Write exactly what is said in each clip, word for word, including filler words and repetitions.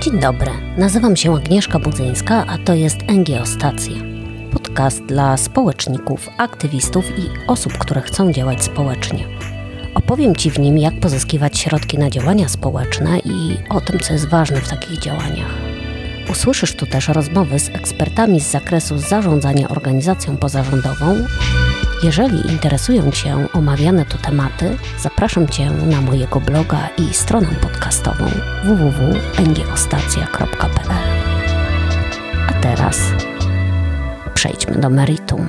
Dzień dobry, nazywam się Agnieszka Budzyńska, a to jest N G O Stacja. Podcast dla społeczników, aktywistów i osób, które chcą działać społecznie. Opowiem Ci w nim, jak pozyskiwać środki na działania społeczne i o tym, co jest ważne w takich działaniach. Usłyszysz tu też rozmowy z ekspertami z zakresu zarządzania organizacją pozarządową. Jeżeli interesują Cię omawiane tu tematy, zapraszam Cię na mojego bloga i stronę podcastową w w w kropka n g o stacja kropka p l. A teraz przejdźmy do meritum.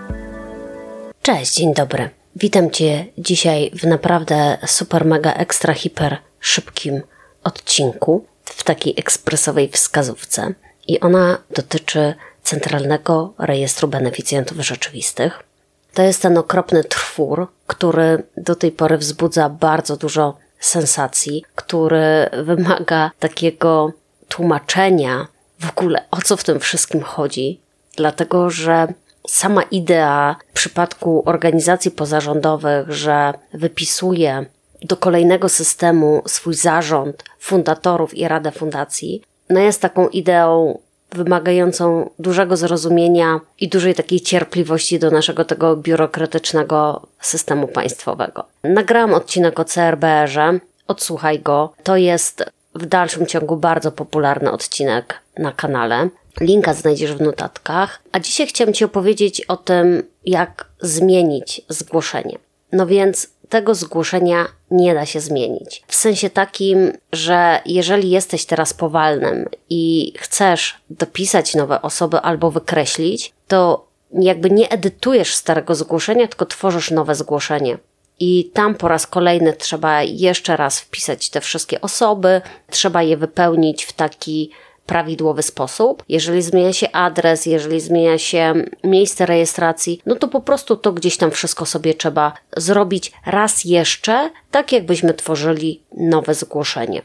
Cześć, dzień dobry. Witam Cię dzisiaj w naprawdę super, mega, ekstra, hiper szybkim odcinku w takiej ekspresowej wskazówce i ona dotyczy Centralnego Rejestru Beneficjentów Rzeczywistych. To jest ten okropny trwór, który do tej pory wzbudza bardzo dużo sensacji, który wymaga takiego tłumaczenia w ogóle, o co w tym wszystkim chodzi, dlatego że sama idea w przypadku organizacji pozarządowych, że wypisuje do kolejnego systemu swój zarząd, fundatorów i radę fundacji, no jest taką ideą wymagającą dużego zrozumienia i dużej takiej cierpliwości do naszego tego biurokratycznego systemu państwowego. Nagrałam odcinek o C R B R-ze, odsłuchaj go. To jest w dalszym ciągu bardzo popularny odcinek na kanale. Linka znajdziesz w notatkach. A dzisiaj chciałam Ci opowiedzieć o tym, jak zmienić zgłoszenie. No więc tego zgłoszenia nie da się zmienić. W sensie takim, że jeżeli jesteś teraz powalnym i chcesz dopisać nowe osoby albo wykreślić, to jakby nie edytujesz starego zgłoszenia, tylko tworzysz nowe zgłoszenie. I tam po raz kolejny trzeba jeszcze raz wpisać te wszystkie osoby, trzeba je wypełnić w taki prawidłowy sposób. Jeżeli zmienia się adres, jeżeli zmienia się miejsce rejestracji, no to po prostu to gdzieś tam wszystko sobie trzeba zrobić raz jeszcze, tak jakbyśmy tworzyli nowe zgłoszenie.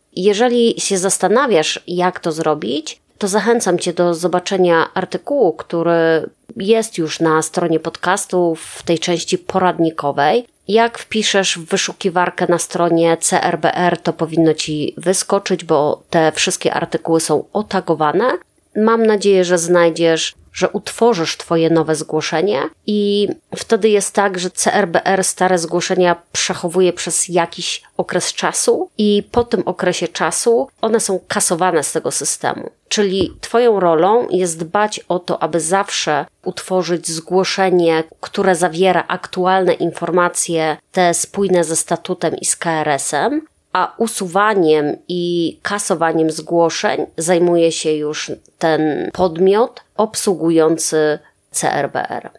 Jeżeli się zastanawiasz, jak to zrobić, to zachęcam Cię do zobaczenia artykułu, który jest już na stronie podcastu w tej części poradnikowej. Jak wpiszesz w wyszukiwarkę na stronie C R B R, to powinno Ci wyskoczyć, bo te wszystkie artykuły są otagowane. Mam nadzieję, że znajdziesz, że utworzysz Twoje nowe zgłoszenie i wtedy jest tak, że C R B R stare zgłoszenia przechowuje przez jakiś okres czasu i po tym okresie czasu one są kasowane z tego systemu. Czyli Twoją rolą jest dbać o to, aby zawsze utworzyć zgłoszenie, które zawiera aktualne informacje, te spójne ze statutem i z K R S-em, a usuwaniem i kasowaniem zgłoszeń zajmuje się już ten podmiot obsługujący C R B R.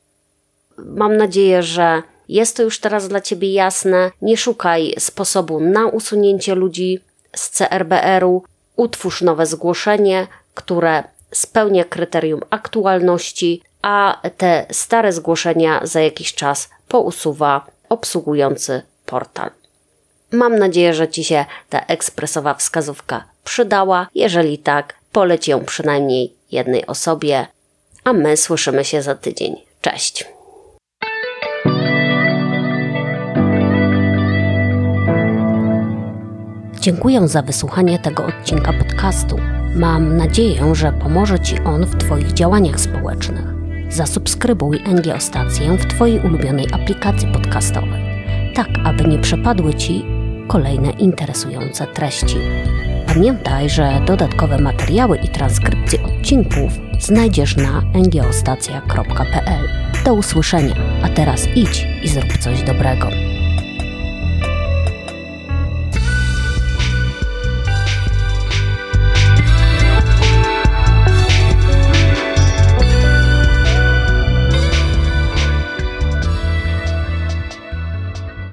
Mam nadzieję, że jest to już teraz dla Ciebie jasne. Nie szukaj sposobu na usunięcie ludzi z C R B R-u. Utwórz nowe zgłoszenie, które spełnia kryterium aktualności, a te stare zgłoszenia za jakiś czas pousuwa obsługujący portal. Mam nadzieję, że Ci się ta ekspresowa wskazówka przydała. Jeżeli tak, poleć ją przynajmniej jednej osobie, a my słyszymy się za tydzień. Cześć! Dziękuję za wysłuchanie tego odcinka podcastu. Mam nadzieję, że pomoże Ci on w Twoich działaniach społecznych. Zasubskrybuj N G O Stację w Twojej ulubionej aplikacji podcastowej, tak aby nie przepadły Ci kolejne interesujące treści. Pamiętaj, że dodatkowe materiały i transkrypcje odcinków znajdziesz na n g o stacja kropka p l. Do usłyszenia, a teraz idź i zrób coś dobrego.